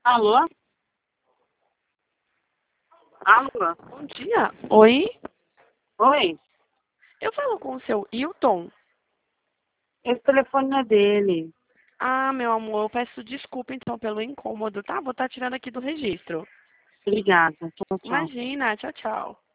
Alô? Alô? Bom dia. Oi? Oi? Eu falo com o seu Hilton? Esse telefone não é dele. Ah, meu amor, eu peço desculpa então pelo incômodo, tá? Vou estar tirando aqui do registro. Obrigada. Tchau, tchau. Imagina, tchau, tchau.